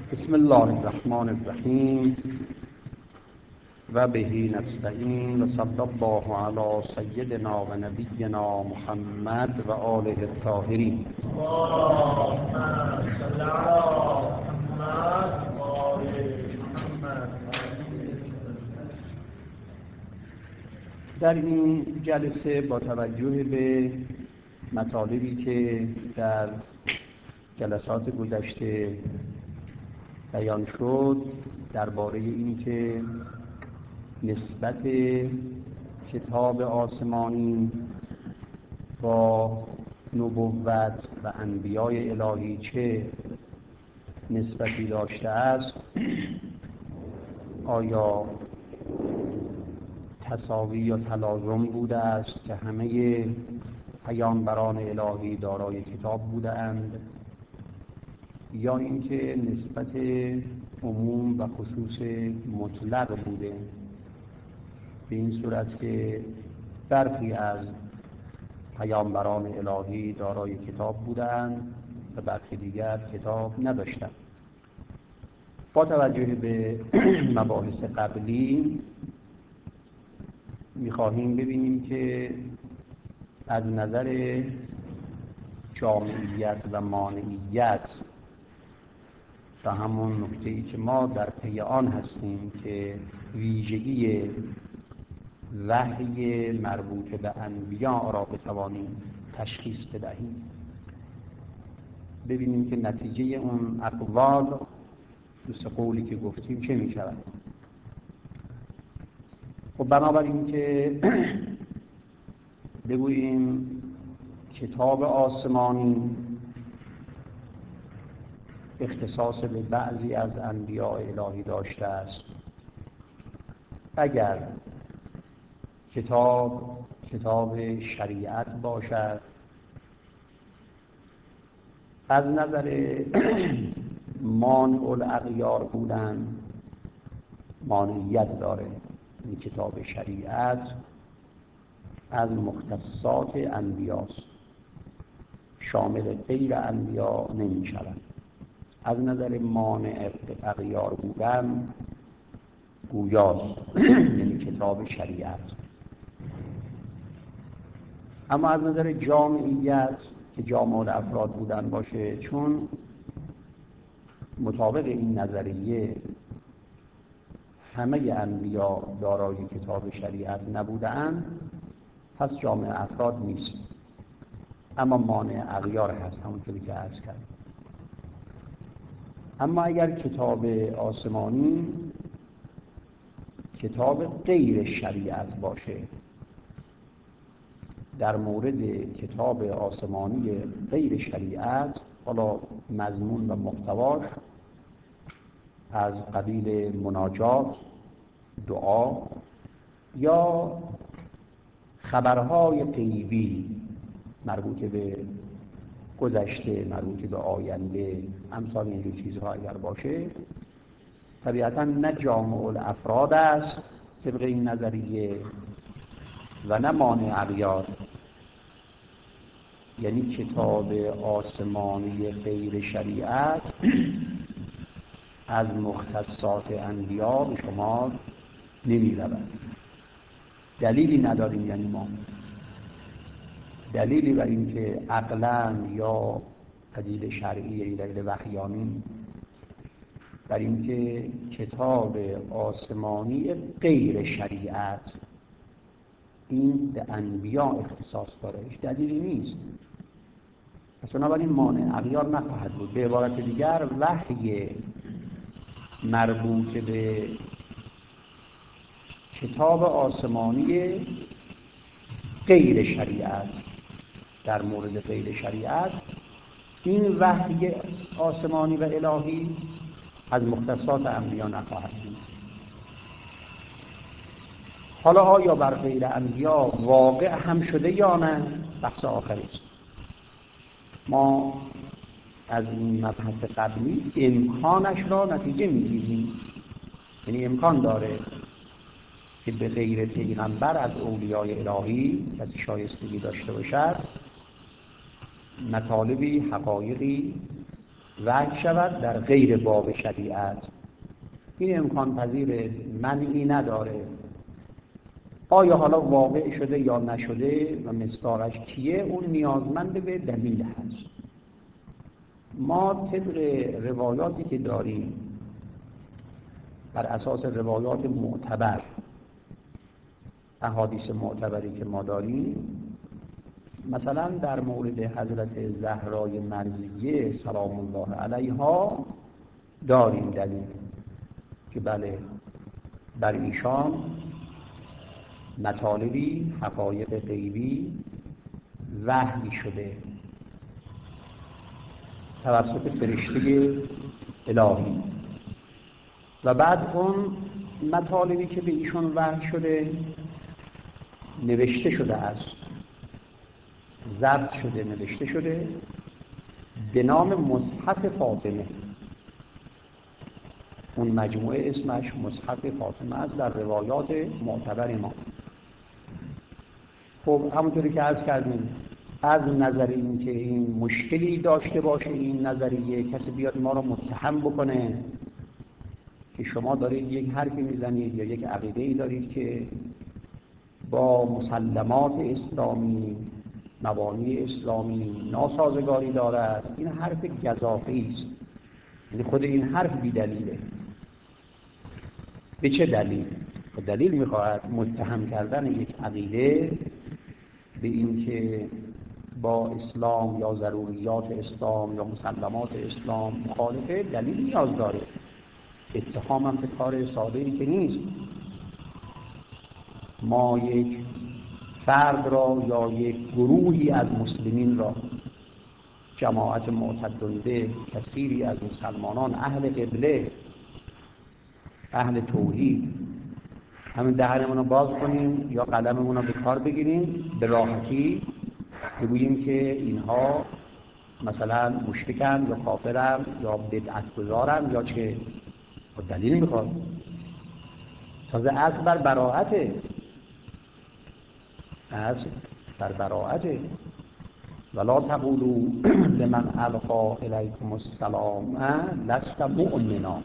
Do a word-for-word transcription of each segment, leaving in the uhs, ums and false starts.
بسم الله الرحمن الرحیم و به نستعین و صلی الله علی سیدنا و نبینا محمد و آله الطاهرین. در این جلسه با توجه به مطالبی که در جلسات گذشته بیان شد درباره این که نسبت کتاب آسمانی با نبوت و انبیاء الهی چه نسبتی داشته است، آیا تساوی یا تلازم بوده است که همه پیامبران الهی دارای کتاب بودند، یا اینکه نسبت عموم و خصوص مطلق بوده، به این صورت که برخی از پیامبران الهی دارای کتاب بودند و برخی دیگر کتاب نداشتند. با توجه به مباحث قبلی می‌خواهیم ببینیم که از نظر جامعیت و مانعیت و همون نکته‌ای که ما در پی آن هستیم که ویژگی وحی مربوط به انبیاء را بتوانیم تشخیص بدهیم، ببینیم که نتیجه اون اقوال مثل قولی که گفتیم چه می شود. خب بنابراین که بگوییم کتاب آسمانی اختصاص به بعضی از انبیاء الهی داشته است، اگر کتاب کتاب شریعت باشد، از نظر مانع الاغیار بودن مانعیت داره. این کتاب شریعت از مختصات انبیاست، شامل غیر انبیا نمی شود. از نظر مانع اغیار بودن گویاست، یعنی کتاب شریعت. اما از نظر جامعیت که جامع الافراد بودن باشه، چون مطابق این نظریه همه انبیا دارای کتاب شریعت نبودند، پس جامع افراد نیست، اما مانع اغیار هست، همونطوری که عرض کردم. اما اگر کتاب آسمانی کتاب غیر شریعت باشه، در مورد کتاب آسمانی غیر شریعت، حالا مضمون و محتواش از قبیل مناجات، دعا یا خبرهای غیبی مربوط به گذشته، مربوط به آینده، امثال اینجور چیزها اگر باشه، طبیعتاً نه جامع الافراد است طبق این نظریه و نه مانع اغیار، یعنی کتاب آسمانی غیر شریعت از مختصات انبیا به شما نمی رود. دلیلی نداریم، یعنی ما دلیلی بر این که عقلاً یا دلیل شرعی یا دلیل وحیانی بر این که کتاب آسمانی غیر شریعت این به انبیا اختصاص داره، هیچ دلیلی نیست. پس بنابراین مانع اغیار نخواهد بود. به عبارت دیگر وحی مربوط به کتاب آسمانی غیر شریعت در مورد غیر شریعت، این وحی آسمانی و الهی از مختصات انبیا نخواهد بود. حالا آیا بر غیر انبیا واقع هم شده یا نه، بحث آخری است. ما از این مبحث قبلی امکانش را نتیجه میگیریم، یعنی امکان داره که به غیر پیغمبر از اولیای الهی کسی شایستگی داشته باشد، مطالبی، حقایقی وحی شود در غیر باب شریعت. این امکان پذیر، منعی نداره. آیا حالا واقع شده یا نشده و مصداقش کیه، اون نیازمند به دلیل هست. ما طبق روایاتی که داریم، بر اساس روایات معتبر، احادیث معتبری که ما داریم، مثلا در مورد حضرت زهرای مرضیه سلام الله علیها داریم دلیل که بله بر ایشان مطالبی حقایق غیبی وحی شده توسط فرشته الهی و بعد اون مطالبی که به ایشان وحی شده نوشته شده است، ضبط شده نوشته شده به نام مصحف فاطمه. اون مجموعه اسمش مصحف فاطمه است در روایات معتبر ما. خب همونطوری که عرض کردیم، از نظر این که این مشکلی داشته باشه این نظریه، کسی بیاد ما رو متهم بکنه که شما دارید یک حرفی میزنید یا یک عقیده‌ای دارید که با مسلمات اسلامی، مبانی اسلامی ناسازگاری دارد، این حرف گزافه‌ای است. یعنی خود این حرف بی دلیله. به چه دلیل؟ دلیل میخواهد متهم کردن یک عقیده به این که با اسلام یا ضروریات اسلام یا مسلمات اسلام مخالفه، دلیل نیاز داره. اتهام هم به کار ساده‌ای که نیست. ما یک فرد را یا یک گروهی از مسلمین را، جماعت معتدله، کثیری از مسلمانان اهل قبله، اهل توحید، همین دهنمون رو باز کنیم یا قلممون رو به کار بگیریم به راحتی بگوییم که اینها مثلا مشرکن یا کافرن یا بدعت گذارن یا چه، با دلیل میخواد. تازه اصل بر براءته، اصل بر براءته. ولا تقولوا لمن القى الیکم السلام لست مؤمنا.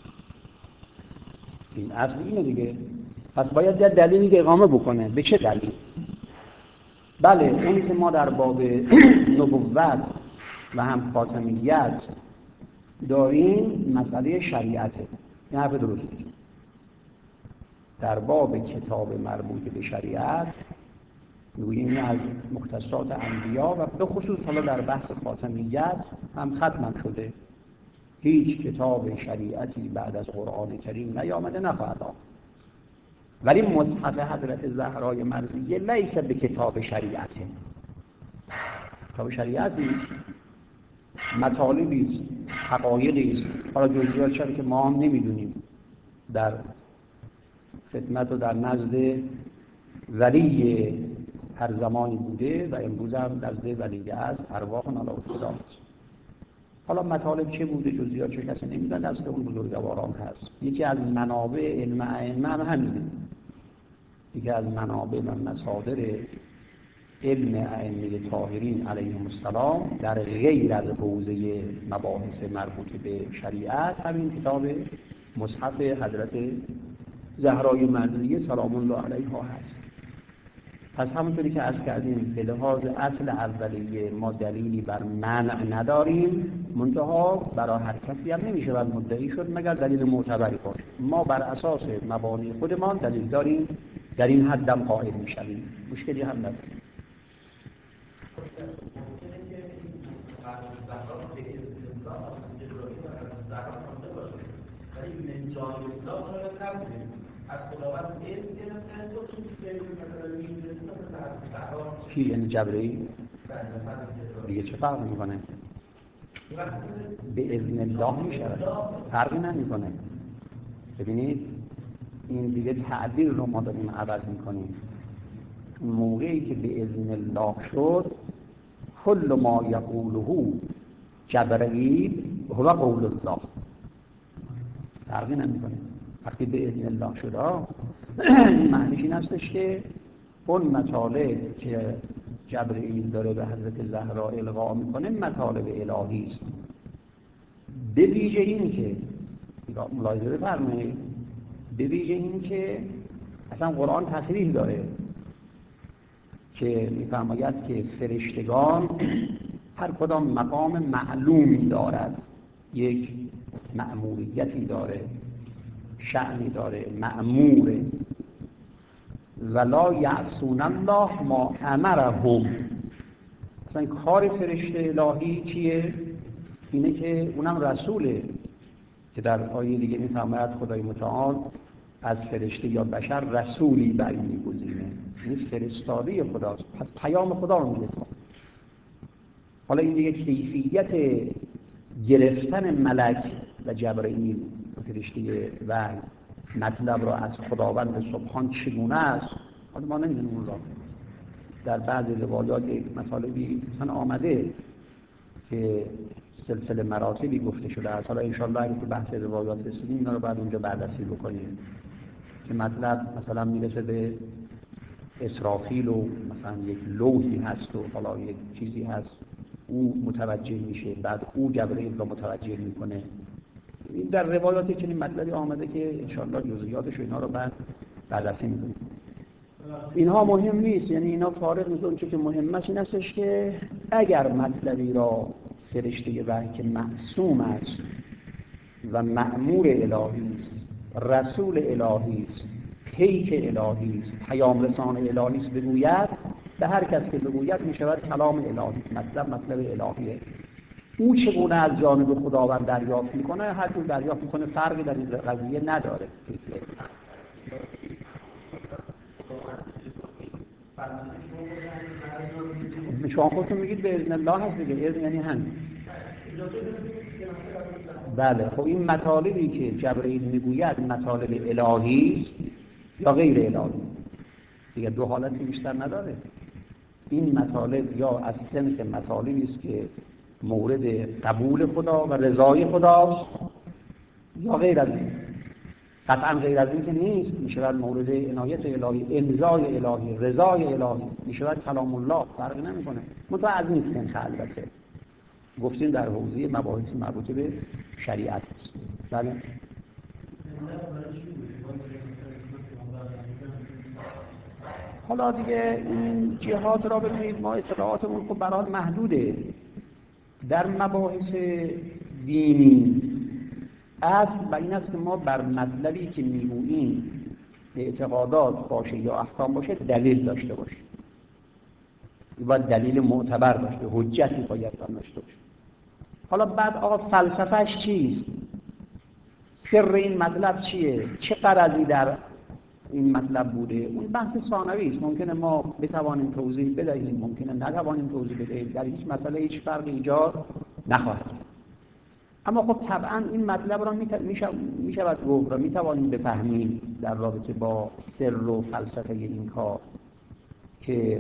این اصل اینه دیگه. پس باید یه دلیلی اقامه بکنه. به چه دلیل؟ بله، اونی که ما در باب نبوت و هم خاتمیت داریم مسئله شریعته. این حرف درسته. در باب کتاب مربوط به شریعت میگوییم از مختصات انبیا و به خصوص حالا در بحث خاتمیت هم ختم شده. هیچ کتاب شریعتی بعد از قرآن کریم نیامده نخواهد آمد. ولی مصحف حضرت زهرای مرضیه لیس به کتاب شریعته. کتاب شریعتی مطالبی است، حقایقی است، حالا جزئیاتش که ما هم نمیدونیم، در خدمت و در نزد ولی هر زمانی بوده و امروز هم نزد ولی است، ارواحنا علی خدا. حالا مطالب چه بوده، جزئیات چه کسی نمیدونه، دست اون بزرگواران هست. یکی از منابع علم ائمه هم همینه. یکی از منابع و مصادر علم ائمه طاهرین علیهم السلام در غیر از حوزه مباحث مربوط به شریعت همین کتاب مصحف حضرت زهرای مرضیه سلام الله علیها هست. پس همونطوری که عرض کردیم به لحاظ اصل اولیه ما دلیلی بر منع نداریم، منتها برای هر کسی هم نمیشه بر مدعی شد مگر دلیل معتبری باشه. ما بر اساس مبانی خودمان دلیل داریم، در این حد هم قائل میشویم، مشکلی هم نداریم. کی یعنی جبرئیل؟ دیگه چه فرق میکنه؟ به اذن الله میشه، فرقی نمیکنه. ببینید این دیگه تعبیر رو ما داریم عوض میکنیم. موقعی که به اذن الله شد کل ما یقوله جبرئیل هو قول الله، فرقی نمیکنه. وقتی به اذن الله شد معنیش این هستش که اون مطالب که جبرئیل داره به حضرت زهرا القا میکنه مطالب الهی است. به ویژه این که ملاحظه بفرمایید، به ویژه این که اصلا قرآن تصریح داره که می‌فرماید که فرشتگان هر کدام مقام معلومی دارد، یک مأموریتی داره، شأنی داره، مأموره. ولا یعصون الله ما امرهم. اصلا کار فرشته الهی چیه؟ اینه که اونم رسوله، که در آیه دیگه می‌فرماید خدای متعال از فرشته یا بشر رسولی برای می‌گزینه، این فرستاده خداست، پس پیام خدا رو میده. حالا این دیگه کیفیت گرفتن ملک و جبرئیل فرشته و مطلب را از خداوند سبحان چگونه است، حالا ما نمیدونیم اون را. در بعض روایات مطالبی مثلا آمده که سلسله مراتبی گفته شده است. حالا انشاءالله اگه که بحث روایات رسیدیم اینا رو بعد اونجا بررسی بکنیم که مطلب مثلا میرسه به اسرافیل و مثلا یک لوحی هست و حالا یک چیزی هست او متوجه میشه، بعد او جبرئیل رو متوجه میکنه. این در روایاتی چنین مطلبی آمده که انشاءالله جزئیاتش و اینا رو بعد بررسی میکنیم. اینها مهم نیست، یعنی اینا فارغ نیست. اون چیزی که مهمه این هستش که اگر مطلبی را فرشته وحی که معصوم است و مأمور الهی است، رسول الهی است، پیک الهی است، پیام رسان الهی است بگوید، به هر کس که بگوید می شود کلام الهی، مطلب مطلب الهیه. او چگونه از جانب خداوند دریافت میکنه، هر جور دریافت میکنه، فرقی در این قضیه نداره. شما خودتون میگید به اذن الله هست دیگه، اذن یعنی هم. بله، خب این مطالبی که جبرئیل میگوید مطالب الهی است یا غیر الهی؟ دیگه دو حالتی بیشتر نداره. این مطالب یا از سنف مطالبی است که مورد قبول خدا و رضای خداست یا غیر از این. قطعا غیر از این که نیست، میشود مورد عنایت الهی، امضای الهی، رضای الهی، میشود کلام الله، فرقی نمیکنه. منتها از این سنخ البته گفتیم در حوزه مباحث مربوط به شریعت است. بله. حالا دیگه این جهات را ببینید، ما اطلاعاتمون خب برای محدوده. در مباحث دینی اصل بر این است که ما بر مطلبی که میگوییم اعتقادات باشه یا احکام باشه دلیل داشته باشه، باید دلیل معتبر باشه، حجتی باید داشته باشه. حالا بعد آقا فلسفهش چیست؟ سر این مطلب چیه؟ چه غرضی در این مطلب بوده؟ اون بحث ثانوی است. ممکنه ما بتوانیم توضیح بدهیم، ممکنه نتوانیم توضیح بدهیم، در هیچ مسئله هیچ فرقی ایجاد نخواهد. اما خب طبعا این مطلب را می شود گفت را می توانیم بفهمیم در رابطه با سر و فلسفه این کار که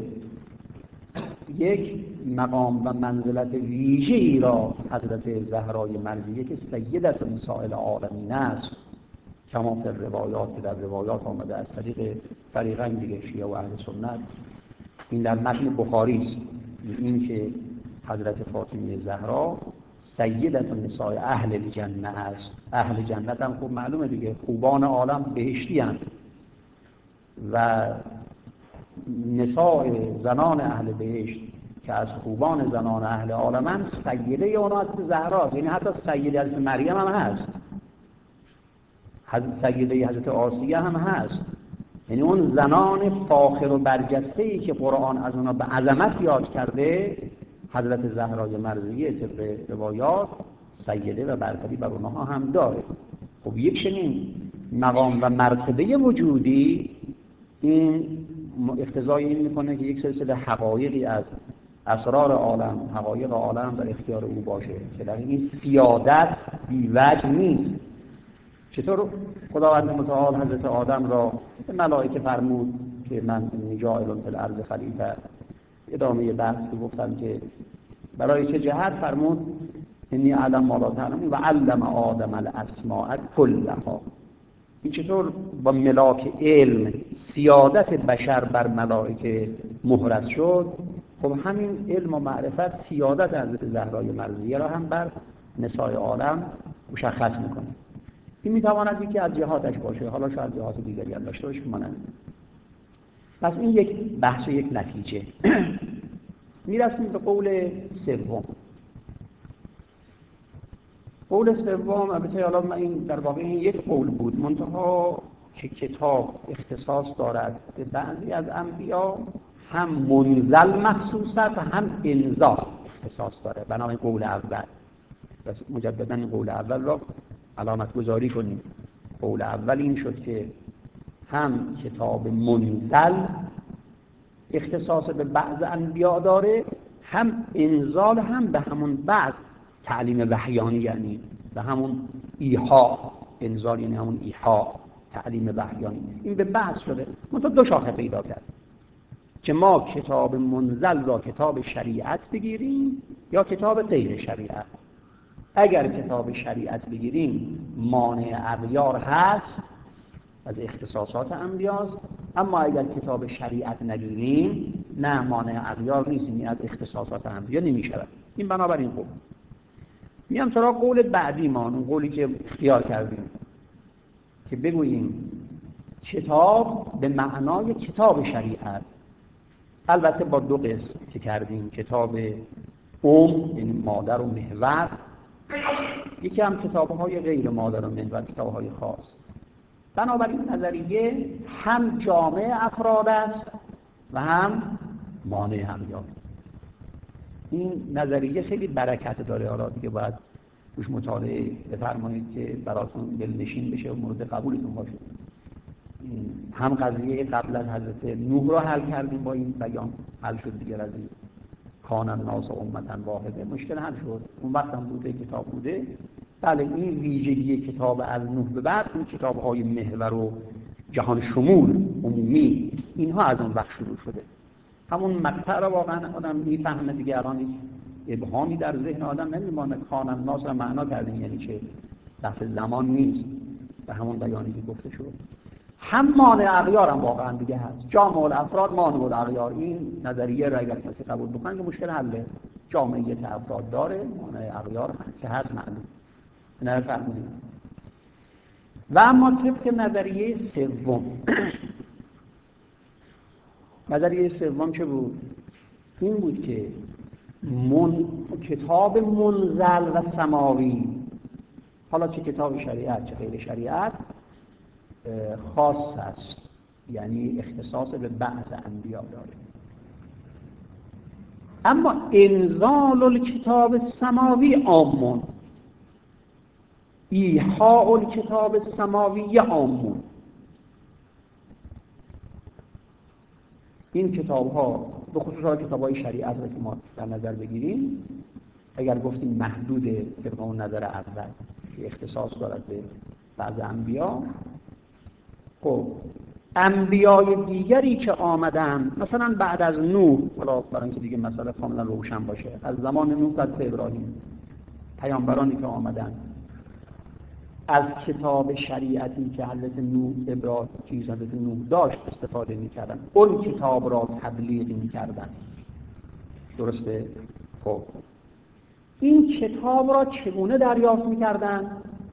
یک مقام و منزلت ویژه‌ای را حضرت زهرای مرضیه که سیدت نساء العالمین است، کما در روایات که در روایات آمده از طریق طریقاً دیگه شیعه و اهل سنت، این در متن بخاری است، این که حضرت فاطمه زهرا سیدت نساء اهل الجنه است. اهل جنت هم خوب معلومه دیگه، خوبان عالم بهشتی هستند و نساء زنان اهل بهشت که از خوبان زنان اهل عالمند سیده اونا از زهرا، یعنی حتی سیده حضرت مریم هم هست، حضرت سیده حضرت آسیه هم هست. یعنی اون زنان فاخر و برجسته‌ای که قرآن از اونا به عظمت یاد کرده، حضرت زهرای مرضیه طبق روایات سیده و برتری بر اونها هم داره. خب یک چنین مقام و مرتبه وجودی این اقتضای این میکنه که یک سلسله حقایقی از اسرار عالم، حقایق عالم در اختیار او باشه که در این سیادت بی وجه نیست. چطور خداوند متعال حضرت آدم را به ملائکه فرمود که من جاعل فی الارض خلیفه، ادامه بحث که گفتم که برای چه جهت فرمود انی اعلم ما لا تعلمون و علم آدم الاسماء کلها. این چطور با ملاک علم سیادت بشر بر ملائکه مهرس شد؟ خب همین علم و معرفت سیادت حضرت زهرای مرضیه را هم بر نسای عالم مشخص میکنه. این میتواند یکی از جهاتش باشه، حالا شاید جهات دیگری هم داشته باشه، مانند. پس این یک بحث و یک نتیجه. میرسیم به قول سوم. قول سوم البته حالا من این در واقع این یک قول بود، منتها که کتاب اختصاص دارد به بعضی از انبیا، هم منزل مخصوص است و هم انزال اختصاص داره. بنابراین قول اول، پس مجددا قول اول را علامت گذاری کنیم. قول اول این شد که هم کتاب منزل اختصاص به بعض انبیا داره، هم انزال، هم به همون بعض تعلیم وحیانی، یعنی به همون ایحا. انزال یعنی همون ایحا، تعلیم وحیانی. این به بعض شده. منتها دو شاخه پیدا کرد که ما کتاب منزل را کتاب شریعت بگیریم یا کتاب غیر شریعت. اگر کتاب شریعت بگیریم مانع اغیار هست، از اختصاصات انبیاست، اما اگر کتاب شریعت نگیریم نه مانع اغیار نیست، این از اختصاصات انبیا نمیشود. این بنابراین قول. میام سراغ قول بعدی ما، اون قولی که اختیار کردیم که بگوییم کتاب به معنای کتاب شریعت، البته با دو قسم که کردیم، کتاب ام یعنی مادر و محور، یکی هم کتاب‌های غیر مادر و محور، کتاب‌های خاص. بنابراین نظریه هم جامع افراد است و هم مانع اغیار. این نظریه خیلی برکت داره، حالا دیگه باید روش مطالعه بفرمایید که براتون دلنشین بشه و مورد قبولتون باشه. هم قضیه قبل از حضرت نوح را حل کردیم، با این بیان حل شد دیگه. از این کان الناس امة واحده مشکل حل شد. اون وقت هم بوده کتاب بوده. بله این ویژگی کتاب از نوح به بعد، این کتاب‌های محور و جهان شمول عمومی، اینها از اون وقت شروع شده. همون مقطع را واقعا آدم میفهمه دیگه. الان هیچ ابهامی در ذهن آدم نمیمانه. کان الناس را معنا کردیم یعنی چه؟ بحث زمان نیست، به همون بیانی که گفته شد. هم مانع اغیار هم واقعا دیگه هست. جامع الافراد مانع الاغیار. این نظریه را اگر کسی قبول بکنه که مشکل حله. جامعیت افراد داره، مانع اغیار که هست معلوم. نه فهمیدیم. و اما طبق نظریه سوم، نظریه سوم چه بود؟ این بود که من... کتاب منزل و سماوی، حالا چه کتاب شریعت چه غیر شریعت، خاص است، یعنی اختصاص به بعض انبیا داره. اما انزال الکتاب السماوی عامون، ایحاء الکتاب السماوی عامون. این کتاب ها به خصوص کتاب های شریعت را که ما در نظر بگیریم، اگر گفتیم محدود طبق اون نظر اول که اختصاص دارد به بعض انبیا، خب انبیای دیگری که آمدن مثلا بعد از نوح، حالا برای اینکه دیگه مسئله کاملا روشن باشه، از زمان نوح تا ابراهیم، پیامبرانی که آمدن از کتاب شریعتی که حضرت نوح ابراهیم چیز حضرت نوح داشت استفاده می‌کردن، اون کتاب را تبلیغ می‌کردن. درسته؟ خب این کتاب را چگونه دریافت می‌کردن؟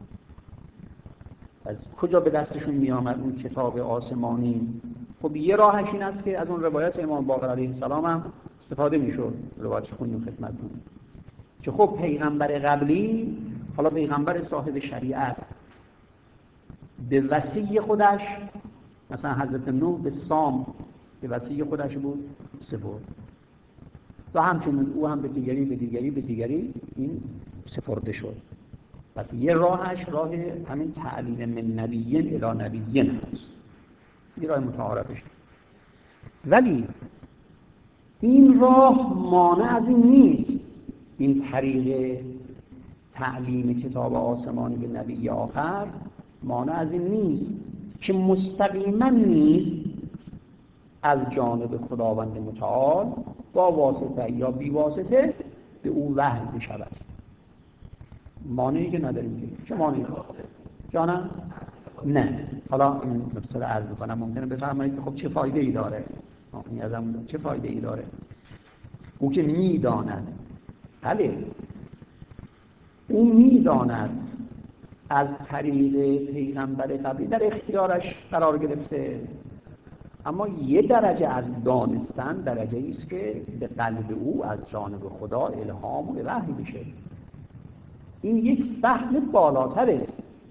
از کجا به دستشون می‌آمد اون کتاب آسمانی؟ خب یه راهش این است که از اون روایت امام باقر علیه السلام هم استفاده می‌شد. روایتش خوندیم خدمتتون که خب پیغمبر قبلی، حالا پیغمبر صاحب شریعت، به وصی خودش، مثلا حضرت نوح به سام به وصی خودش بود سپرد، و همچنین او هم به دیگری به دیگری به دیگری این سپرده شد. پس یه راهش راه همین تعلیم من نبیین الی نبیین هست، یه راه متعارفش. ولی این راه مانع از این نیست، این طریق تعلیم کتاب آسمانی به نبی آخر مانع از این نیست که مستقیما نیست از جانب خداوند متعال با واسطه یا بی واسطه به او وحی بشود. مانعی که نداریم که چه مانعی جانم؟ نه. حالا این مثلا عرض کنم ممکنه بفرمایید که خب چه فایده ای داره؟ این ازم چه فایده ای داره؟ او که میداند. بله او میداند از طریق پیغمبر قبلی در اختیارش قرار گرفته، اما یه درجه از دانستن درجه ایست که به قلب او از جانب خدا الهام و وحی بشه. این یک فهم بالاتره.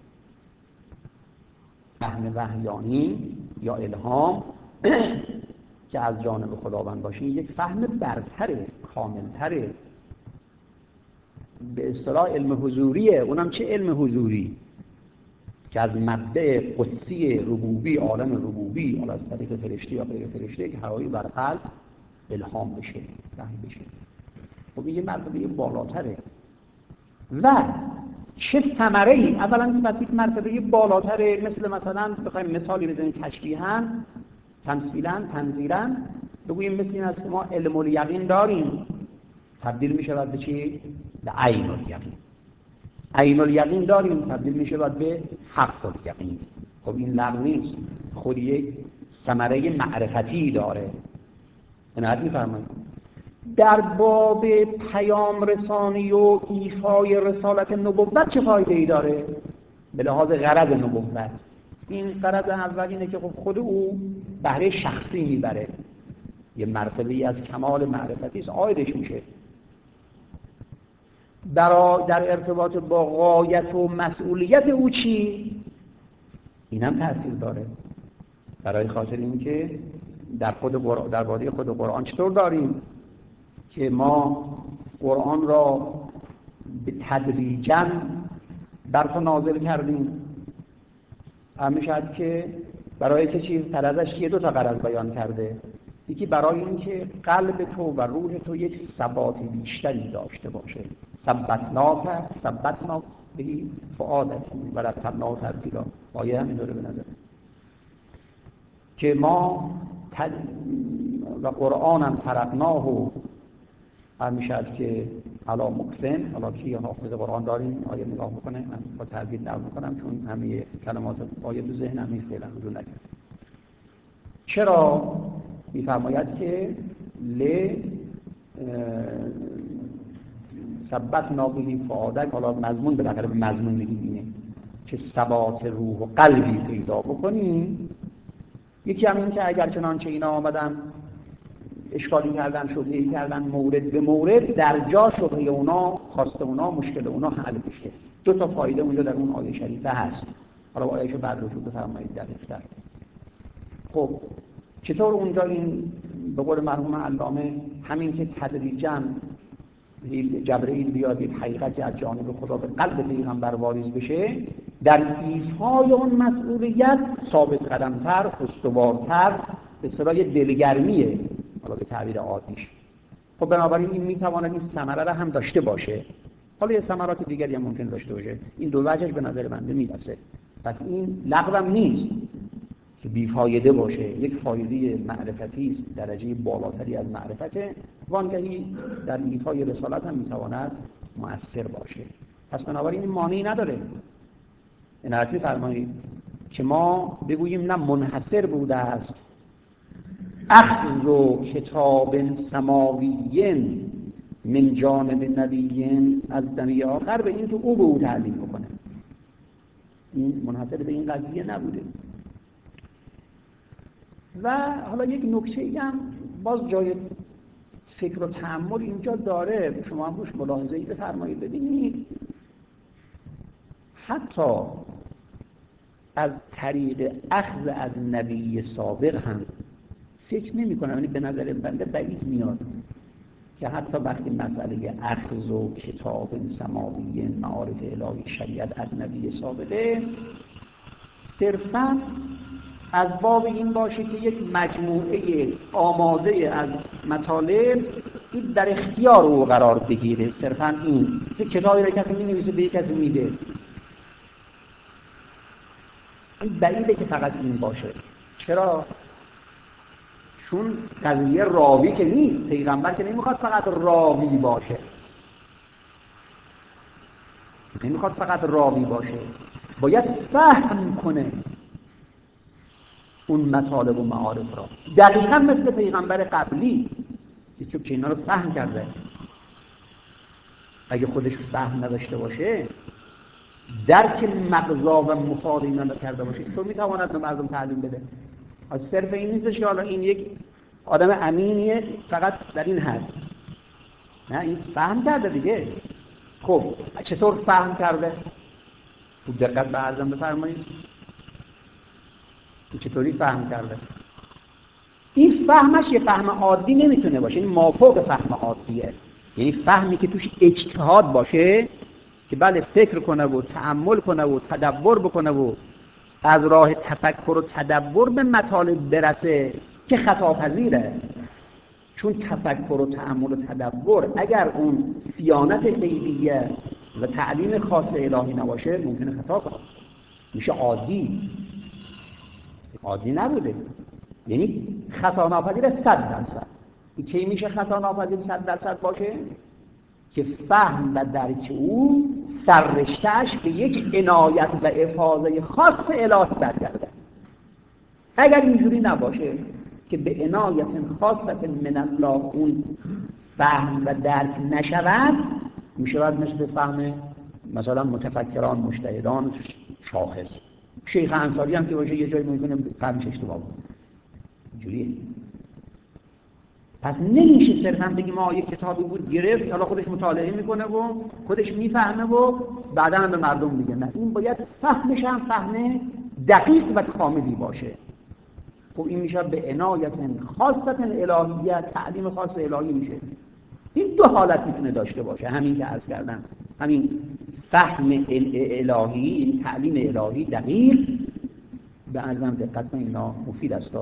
فهم وحیانی یا الهام که از جانب خداوند باشه یک فهم برتره، کاملتره. به اصطلاح علم حضوریه. اونم چه علم حضوری؟ که از مبدأ قدسی ربوبی، عالم ربوبی، حالا از طریق فرشته یا غیر فرشته که هوایی بر قلب الهام بشه، وحی بشه. خب این یه مرتبه بالاتره. و چه ثمره ای؟ اولا وقتی مرتبه بالاتره، مثل مثلا بخوایم مثالی بزنیم تشبیهاً، تمثیلاً، تنظیراً، بگوییم مثل این است که ما علم الیقین داریم، تبدیل می شود به چی؟ به عین الیقین. عین الیقین داریم، تبدیل می شود به حق الیقین. خب این لغو نیست، خود یک ثمره معرفتی داره. عنایت می‌فرمایید. در باب پیام رسانی و ایفای رسالت نبوت چه فایده ای داره؟ به لحاظ غرض نبوت، این غرض اول اینه که خود او بهره شخصی میبره، یه مرتبه‌ای از کمال معرفتی است عایدش میشه. در در ارتباط با غایت و مسئولیت او چی؟ اینم تاثیر داره. برای خاطر اینکه در خود قرآن، در باره خود قرآن چطور داریم که ما قرآن را به تدریجاً بر تو نازل کردیم. همیشه که برای چه چیز؟ غرضش یه دو تا غرض بیان کرده. یکی برای اینکه قلب تو و روح تو یک ثبات بیشتری داشته باشه. ثبتناک ثبتنا به فؤادک و رتبناه ترتیلا. آیه همین داره به نظر که ما تد... و قرآن هم فرقناه و همیشه است که علا مکسن، حالا که حافظ قرآن داریم آیه نگاه بکنه، من با تربیت نقل میکنم چون همه کلمات آیه تو ذهنم نیست فعلا حضور نکرد. چرا میفرماید که ل ثبت نابلی فعادک، حالا مضمون به نظر مضمون میگیم اینه که ثبات روح و قلبی پیدا بکنیم. یکی هم این که اگر چنانچه اینا آمدن اشکالی کردن، شبهه‌ای کردن، مورد به مورد در جا شبهه اونا، خواست اونا، مشکل اونا حل بشه. دو تا فایده اونجا در اون آیه شریفه هست. حالا آیه‌شو بعد رجوع بفرمایید در اختر. خب چطور اونجا این به قول مرحوم علامه همین که تدریجاً جبرئیل بیاد یک حقیقتی از جانب خدا به قلب پیغمبر واریز بشه، در ایفای اون مسئولیت ثابت قدم‌تر، استوارتر، به اصطلاح دلگرمیه، حالا به تعبیر عادیش. خب بنابراین این میتواند این ثمره را هم داشته باشه. حالا یه ثمرات دیگری هم ممکن داشته باشه. این دو وجهش به نظر بنده میرسه. پس این لغوم نیست که بیفایده باشه، یک فایده معرفتی است، درجه بالاتری از معرفته، وانگهی در ایفای رسالت هم میتواند مؤثر باشه. پس بنابراین این مانعی نداره. عنایت می‌فرمایید که ما بگوییم نه منحصر بوده است اخذ و کتاب سماوی من جانب نبی از نبی آخر، به این که او به او تعلیم بکنه. این منحصر به این قضیه نبوده. و حالا یک نکته‌ای هم باز جای فکر و تأمل اینجا داره، شما هم روش ملاحظه‌ای بفرمایید. ببینید حتی از طریق اخذ از نبی سابق هم فکر نمی کنم، یعنی به نظر بنده بعید میاد که حتی وقتی مسئله اخذ و کتاب سماوی معارف الهی شریعت از نبی سابقه، صرفاً از باب این باشه که یک مجموعه آماده از مطالب در اختیار او قرار بگیره. صرفاً این که کتابی را کسی می نویسه به یک کسی میده، این بعیده که فقط این باشه. چرا؟ چون قضیه راوی که نیست، پیغمبر که نمیخواد فقط راوی باشه، نمیخواد فقط راوی باشه، باید فهم کنه اون مطالب و معارف را، دقیقاً مثل پیغمبر قبلی که اینا رو فهم کرده. اگه خودش فهم نداشته باشه، درک مغزا و مفاد اینا نکرده باشه، تو میتواند به مردم تعلیم بده. از صرف این نیستش که حالا این یک آدم امینیه فقط در این حد، نه، این فهم کرده دیگه. خب چطور فهم کرده؟ خوب دقت به عرضم بفرمایید. چطوری فهم کرده؟ این فهمش یه فهم عادی نمیتونه باشه، این مافوق فهم عادیه، یعنی فهمی که توش اجتهاد باشه، که بله فکر کنه و تأمل کنه و تدبر بکنه و از راه تفکر و تدبر به مطالب برسه که خطاپذیره. چون تفکر و تأمل و تدبر اگر اون صیانت غیبیه و تعلیم خاص الهی نباشه ممکنه خطا کنه، میشه عادی. عادی نبوده، یعنی خطا ناپذیر صد درصد. این کی میشه خطا ناپذیر صد درصد باشه؟ که فهم و درک او سررشته‌اش به یک عنایت و افاضه خاص الهی برگرده. اگر اینجوری نباشه که به عنایت خاصت من الله اون فهم و درک نشود، میشود مثل فهم مثلا متفکران مجتهدان شاخص. شیخ انصاری هم که باشه یه جایی ممکنه فهمش اشتباه باشه. اینجوریه. پس نمیشه صرفا بگیم ما یک کتابی بود گرفت حالا خودش مطالعه میکنه و خودش میفهمه و بعدا هم به مردم میگه. نه، این باید فهمش هم فهم دقیق و کاملی باشه. خب این میشه به عنایت خاصت الهیه، تعلیم خاص الهی میشه. این دو حالت میتونه داشته باشه، همین که عرض کردم، همین فهم الهی، تعلیم الهی دقیق. به عرضم دقت کنید اینا مفید است.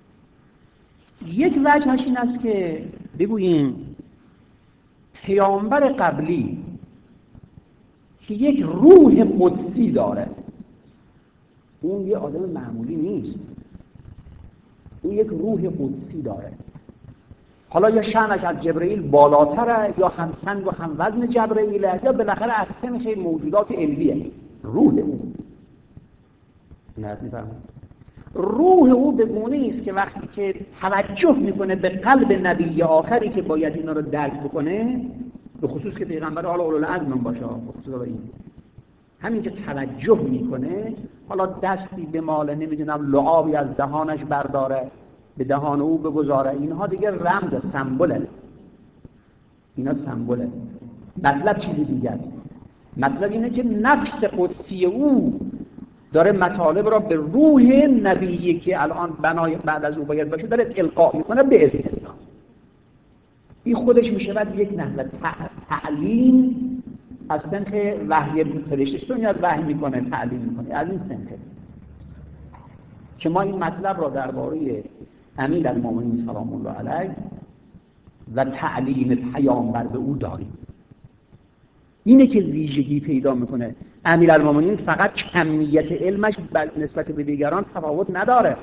یک وجهش این است که بگوییم پیامبر قبلی که یک روح قدسی داره، اون یه آدم معمولی نیست، اون یک روح قدسی داره. حالا یا شأنش از جبرئیل بالاتره، یا هم سنگ و هم وزن جبرئیله، یا بالاخره از سنش موجودات علویه. روح اون نه میفهمید؟ روح او به گونه‌ای است که وقتی که توجه میکنه به قلب نبی آخری که باید اینا رو درک بکنه، به خصوص که پیغمبر حالا اولوالعزم باشه، به خصوص این همین که توجه میکنه، حالا دستی به مال نمیدونم لعابی از دهانش برداره به دهان او بگذاره، اینها دیگه رمز سمبوله، اینا سمبوله. مطلب چیزی دیگه است. مطلب اینه که نفس قدسی او داره مطالب را به روح نبیی که الان بنای بعد از او باید باشه داره القا میکنه به اذن الله. این خودش میشه بعد یک نحوه تعلیم از سنخ وحی فرشته میاد وحی میکنه تعلیم میکنه از این سنخه که ما این مطلب را درباره امیرالمومنین سلام الله علیه و تعلیم پیامبر به او داریم. اینه که ویژگی پیدا میکنه. امیرالمومنین فقط کمیت علمش نسبت به دیگران تفاوت نداره،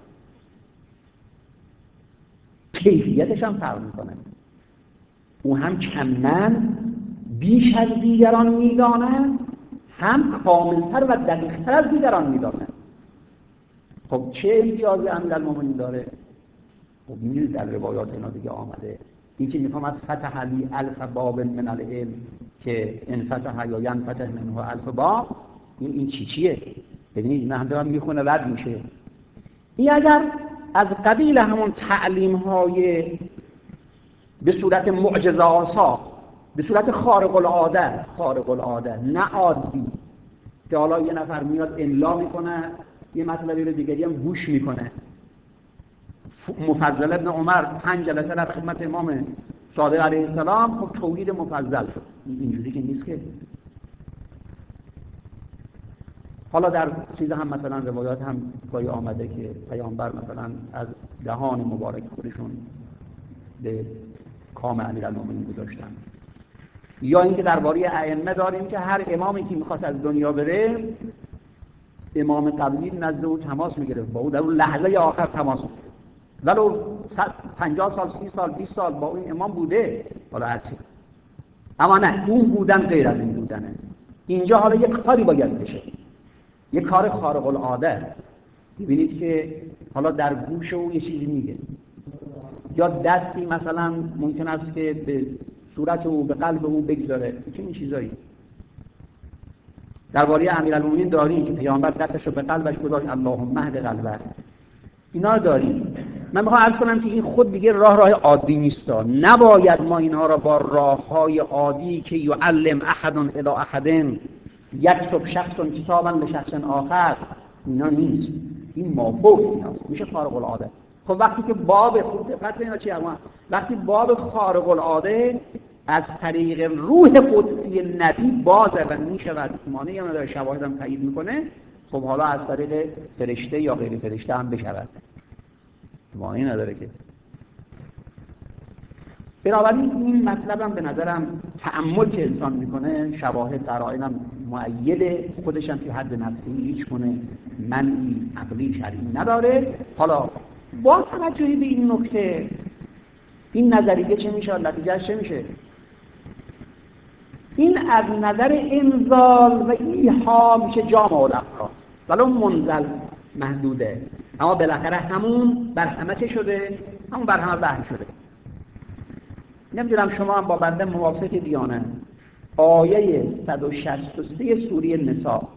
کیفیتش هم فرق میکنه. او هم کمن بیش از دیگران میدانه، هم کاملتر و دقیقتر از دیگران میدانه. خب چه امتیازی امیرالمومنین داره؟ خب میدونید در روایات اینا دیگه آمده، این که میفهم از فتح علی الف باب من العلم که ان فتح یا ینفتح منه الف باب، این این چی چیه؟ ببینید نه هم میخونه رد میشه. این اگر از قبیل همون تعلیم های به صورت معجزه آسا، به صورت خارق العاده، خارق العاده نه عادی، که حالا یه نفر میاد املا میکنه یه مطلبی رو دیگری هم گوش میکنه. مفضل ابن عمر پنج جلسه در خدمت امام صادق علیه السلام، خب توحید مفضل شد. اینجوری که نیست که. حالا در چیز هم مثلا روایات هم گاهی آمده که پیامبر مثلا از دهان مبارک خودشون به کام امیرالمومنین گذاشتن. یا اینکه درباره ائمه داریم که هر امامی که میخواست از دنیا بره، امام قبلی نزد او تماس میگرفت، با او در اون لحظه آخر تماس میگرفت، ولو پنجاه سال، سی سال، بیست سال با این امام بوده، حالا هرچی. اما نه، اون بودن غیر از این بودنه. اینجا حالا یک کاری باید بشه، یک کار خارق العاده. ببینید که حالا در گوش او یه چیزی میگه، یا دستی مثلا ممکن است که به صورت او به قلب او بگذاره، چه این چیزایی درباره امیرالمومنین داریم که پیامبر دستش رو به قلبش گذاشت اللهم اهد قلبه، اینا داریم. من میخوام عرض کنم که این خود دیگه راه راه عادی نیست، نباید ما اینها را با راههای عادی که یعلم احد الی احد یکتب شخص کتابا لشخص آخر، اینا نیست، این مافوق اینا میشه خارق العاده. خب وقتی که باب خود دقت اینا چی هست، وقتی باب خارق العاده از طریق روح قدسی نبی بازه و میشود مانعی هم نداره، شواهد هم تایید میکنه، خب حالا از طریق فرشته یا غیر فرشته هم بشود، مانعی نداره که. بنابراین این مطلب هم به نظرم تأمل که انسان میکنه، شواهد قرائن هم مؤید خودش هم که حد نفسی هیچ کنه منعی عقلی شرعی نداره. حالا با توجه به این نکته این نظریه چه میشه؟ نتیجهش چه میشه؟ این از نظر انزال و ایحا میشه جامع الافراد، ولو منزل محدوده، اما بالاخره همون بر همه چه شده؟ همون بر همه وحی شده. نمیدونم شما هم با بنده موافق دیانه آیه صد و شصت و سه سوره نساء،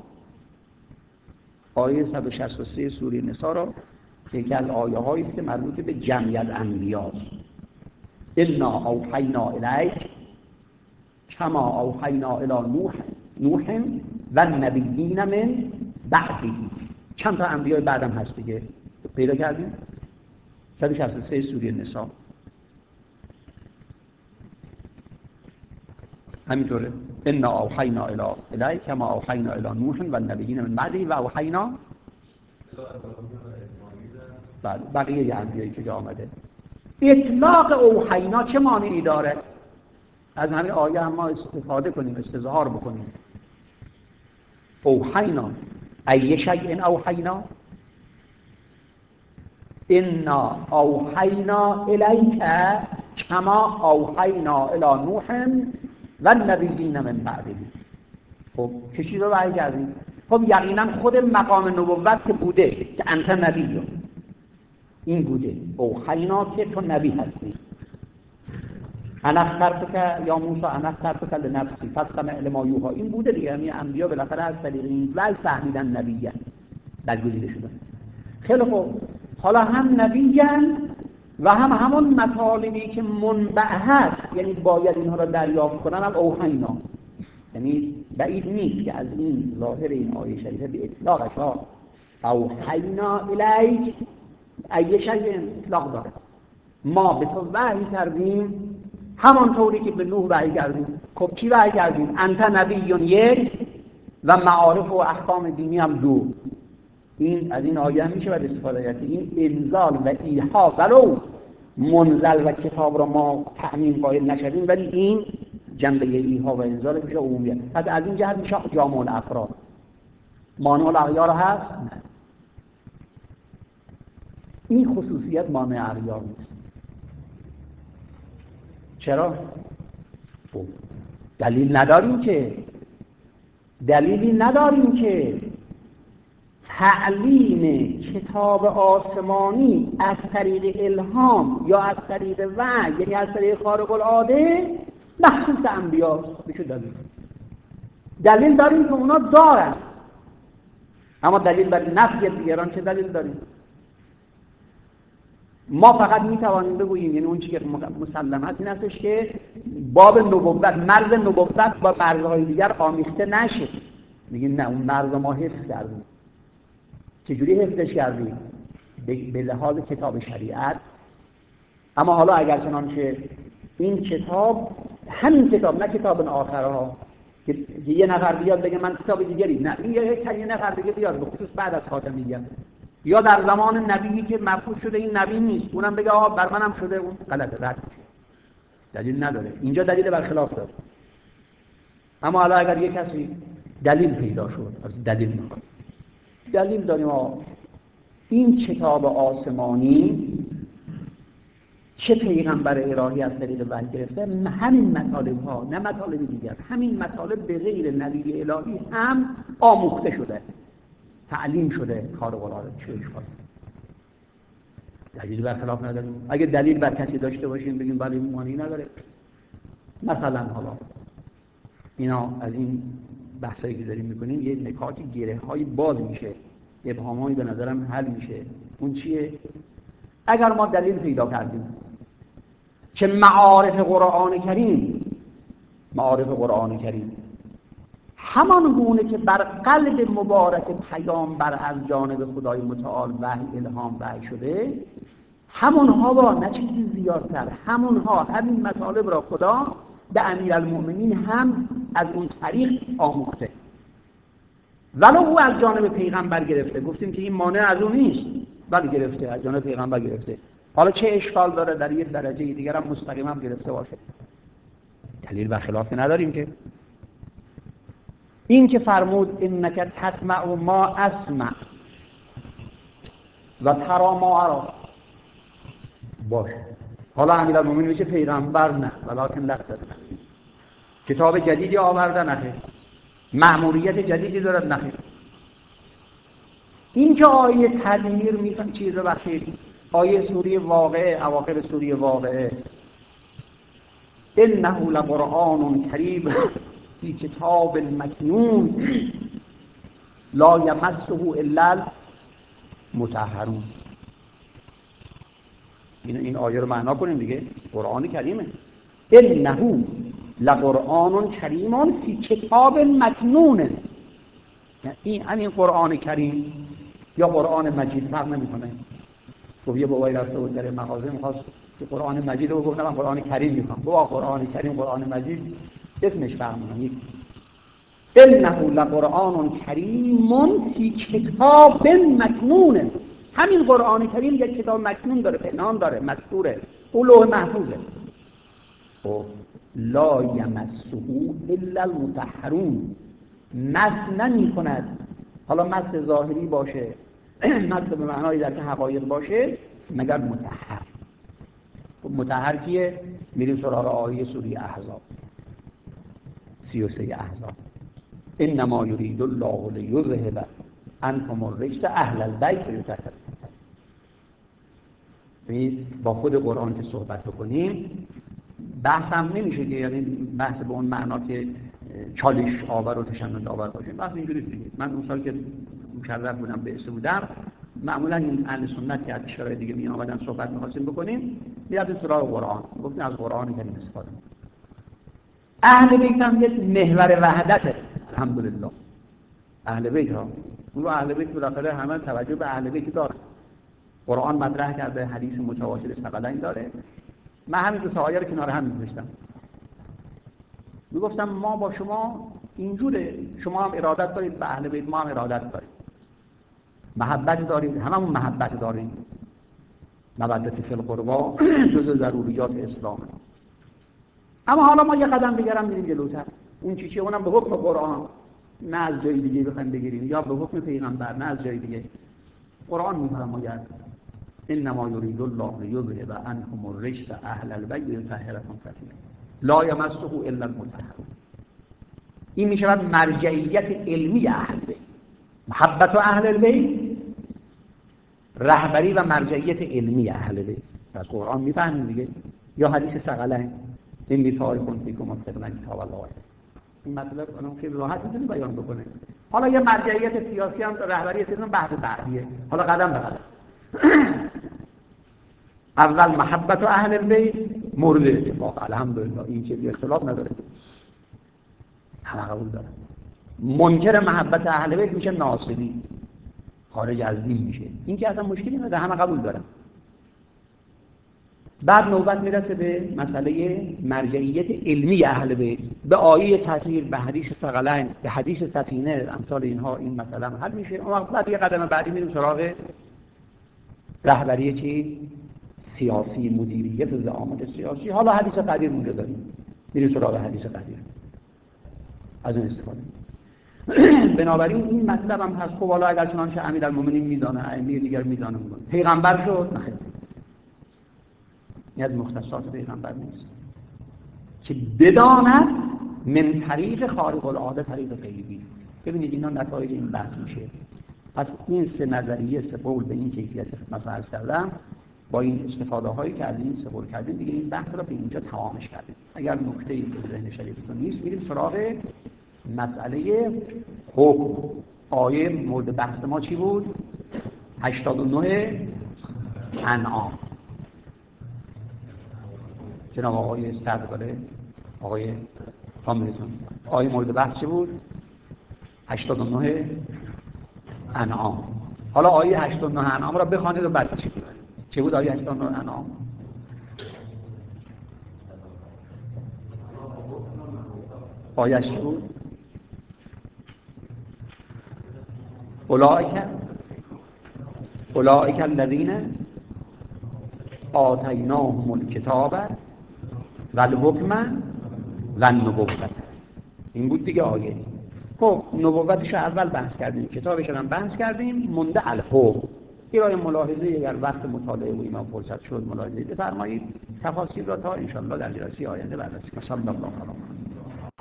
آیه صد و شصت و سه سوره نساء را که یکی از آیه هایی است که مربوط به جمعیت انبیاست. انا اوحینا الیک کما اوحینا الی نوح نوح و النبیین من بعده. چند تا انبیاء بعدم هست دیگه، پیدا کردیم؟ صد و شصت و سه سوره نساء همینطوره. انا اوحینا الی الیک کما اوحینا الی نوح و النبیین من بعده و اوحینا بله بقیه انبیایی که آمده. اطلاق اوحینا چه معنی داره؟ از همین آیه هم ما استفاده کنیم، استظهار بکنیم. اوحینا ای شیء اوحینا انا اوحینا الیک کما اوحینا الی نوح و النبیین من بعده. خب چه چیزی رو وحی کردیم؟ خب یقینا خود مقام نبوت که بوده که انت نبی، این بوده. اوحینا که تو نبی هستی. انا اخترتک یا موسی انا اخترتک لنفسی فاستمع لما یوحی، این بوده دیگه. همین انبیا بالاخره از طریق این وحی فهمیدن نبیین، برگزیده شدن. خیلی خوب، حالا هم نبیین و هم همون مطالبی که منبع هست، یعنی باید اینها را دریافت کنن، هم اوحینا. یعنی بعید نیست که از این ظاهر این آیه شریفه به اطلاقش ها اوحینا الیک ای شیء اطلاق داره. ما به تو وحی کردیم همانطوری که به نوح وحی کردیم. خب کی وحی کردیم؟ انت نبیون یک و معارف و احکام دینی هم دو. این از این آیه هم میشه باید استفاده کرد. این انزال و ایحا ولو منزل و کتاب را ما تعمیم قائل نشدیم، ولی این جنبه ایحا و انزال میشه عمومیه. پس از این جهت میشه جامع الافراد. مانع الاغیار هست؟ نه. این خصوصیت مانع اغیار نیست. چرا؟ خب دلیل نداریم که دلیلی نداریم که تعلیم کتاب آسمانی از طریق الهام یا از طریق وحی، یعنی از طریق خارق العاده، مخصوص انبیاست. بشه دلیل دلیل داریم که اونا دارن، اما دلیل بر نفی دیگران چه دلیل داریم؟ ما فقط میتوانیم بگوییم، یعنی اون چیزی که مسلم هست این هستش که باب نبوت، مرز نبوت با مرزهای دیگر آمیخته نشه. میگیم نه، اون مرز ما حفظ کردیم. چجوری حفظش کردیم؟ به لحاظ کتاب شریعت. اما حالا اگر چنانچه این کتاب، همین کتاب، نه کتاب آخرها که یه نفر بیاد بگه من کتاب دیگری، نه، این یه نفر دیگه بیاد، به خصوص بعد از خاتمیت یا در زمان نبیی که مبعوث شده این نبی نیست، اونم بگه آقا بر منم شده، اون غلطه، رد دلیل نداره. اینجا دلیل برخلاف داره. اما حالا اگر یک کسی دلیل پیدا شد، از دلیل میخواد دلیل داریم آقا این کتاب آسمانی چه پیغمبر الهی از طریق وحی گرفته، همین مطالب ها، نه مطالب دیگر، همین مطالب به غیر نبی الهی هم آموخته شده، تعلیم شده. خارق العاده چه اشکالی؟ دلیل برخلاف نداریم. اگه دلیل بر کسی داشته باشیم بگیم ولی معنی نداره. مثلا حالا اینا از این بحثایی که داریم میکنیم یه نکاتی گره های باز میشه، ابهامایی به نظرم حل میشه. اون چیه؟ اگر ما دلیل پیدا کردیم که معارف قرآن کریم معارف قرآن کریم همان گونه که بر قلب مبارک پیامبر از جانب خدای متعال وحی الهام وحی شده، همونها با نه چیزی زیادتر، همونها همین مطالب را خدا به امیرالمؤمنین هم از اون طریق آموخته، ولو او از جانب پیغمبر گرفته. گفتیم که این مانع از اون نیست، ولی گرفته، از جانب پیغمبر گرفته. حالا چه اشکال داره در یک درجه دیگر هم مستقیما گرفته باشه؟ دلیل برخلاف نداریم که. این که فرمود انک تسمع ما اسمع و ترا ما ارا، باشه. حالا امیرالمومنین میشه پیغمبر؟ نه، ولکن لفظ کتاب جدیدی آورده؟ نه. مأموریت جدیدی دارد؟ نه. این که آیه تدبیر میفهم چیزا بخشید، آیه سوره واقعه، اواخر سوره واقعه، انه لقرآن کریم فی کتاب مکنون لا یمسه الا المطهرون. این این آیه رو معنا کنیم دیگه. قرآن کریمه. انه لقرآن کریم فی کتاب مکنون. این همین قرآن کریم یا قرآن مجید فرق نمیکنه. خب یه بابایی رفته بود در مغازه می‌خواست که قرآن مجید رو گفت، من قرآن کریم می‌خوام. بابا قرآن کریم قرآن مجید اسمش فرق می‌کنه. انه لقرآن کریم فی کتاب مکنون. همین قرآن کریم یک کتاب مکنون داره، پنهان داره، مستوره، او لوح محفوظه. خب لا یمسه الا المطهرون. مس نمی کند، حالا مس ظاهری باشه، مس به معنای در که حقایق باشه، مگر مطهر. خب مطهر کیه؟ میریم سراغ آیه سوره احزاب سی و سه احزاب. انما یرید الله لیذهب عنکم الرجس اهل البیت یطهرکم. با خود قرآن که صحبت بکنیم بحث هم نمیشه که یعنی بحث به اون معنا که چالش آور و تشنج آور باشه. بحث اینجوری دیگه. من اون سال که مشرف بودم به اسم بودم، معمولا این اهل سنت که از اشاره دیگه می آمدن صحبت می‌خواستیم بکنیم، میرفتیم سراغ قرآن، گفتیم از قرآن کریم استفاده کنیم. اهل بیت هم یک محور وحدته. الحمدلله اهل بیت ها، اون اهل بیت بالاخره همه توجه به اهل بیت دارن. قرآن مطرح کرده، حدیث متواتر ثقلین داره. من همین دو تا آیه رو کنار هم می‌ذاشتم. میگفتم ما با شما اینجوره، شما هم ارادت دارید به اهل بیت، ما هم ارادت داریم، محبت دارید، هممون محبت داریم. مودت فی القربا جزء ضروریات اسلامه. اما حالا ما یه قدم دیگه هم میریم جلوتر. اون چی چیه؟ اونم به حکم قرآن، نه از جای دیگه بخوایم بگیریم، یا به حکم پیغمبر، نه از جای دیگه. قرآن میفرماید انما یرید الله لیذهب عنکم الرجس اهل البیت یطهرکم تطهیرا لا یمسه الا المطهرون. این میشود مرجعیت علمی اهل بیت. محبت و اهل البیت، رهبری و مرجعیت علمی اهل بیت. از قرآن میفهمیم دیگه، یا حدیث ثقلین این تاریخون فیکم مستقلا کتاب الله. این مطلب اونم که راحت میتونه بیان بکنه. حالا یه مرجعیت سیاسی هم رهبری اساساً بحث بعدیه. حالا قدم به قدم. اول محبت و اهل البیت مورد اتفاق، الحمدلله این چیزی اختلاف نداره، همه قبول دارن. منکر محبت اهل بیت میشه ناصبی، خارج از دین میشه. این که اصلا مشکلی نداره، همه قبول دارن. بعد نوبت میرسه به مسئله مرجعیت علمی اهل بیت، به آیه تطهیر، به حدیث ثقلین، به حدیث سفینه، امثال اینها. این مسئله حل میشه. اون بعد یه قدم بعدی میریم سراغ رهبری چی؟ سیاسی، مدیریت و زعامت سیاسی. حالا حدیث قدیر اونجا داریم، میریم سراغ حدیث قدیر، از اون استفاده. بنابراین این مطلب هم هست. خب حالا اگر چنانچه امیرالمومنین میدانه، امیر دیگر میدانه، پیغمبر شد، نه خیر، این از مختصات پیغمبر نیست که بداند من طریق خارق العاده، طریق غیبی. ببینید اینا نتایج این بحث میشه. پس این سه نظریه، سه قول به این کیفیت مثلا کردم، با این استفاده هایی که از این سپر کردیم دیگه این بحث رو به اینجا تمامش کردیم. اگر نکته‌ای به ذهن شریفتون نیست میریم سراغ مسئله حکم. آیه مورد بحث ما چی بود؟ هشتاد و نه انعام. جناب آقای صدقاله، آقای فامیلتون، آیه مورد بحث چی بود؟ هشتاد و نه انعام. حالا آیه هشتاد و نه انعام را بخوانید و بعد چی بود؟ چه بود آیه هشتاد و نه انعام؟ آیه چی بود؟ اولئک اولئک الذین آتیناهم الکتاب و الحکم و النبوة. این بود دیگه آیه. خب نبوتش اول بحث کردیم، کتابش هم بحث کردیم، مونده الحکم. این راه ملاحظه اگر وقت مطالعه و اینا فرصت شد ملاحظه بفرمایید. تفاصیل را تا ان شاء الله در جلسه آینده بررسی کنیم.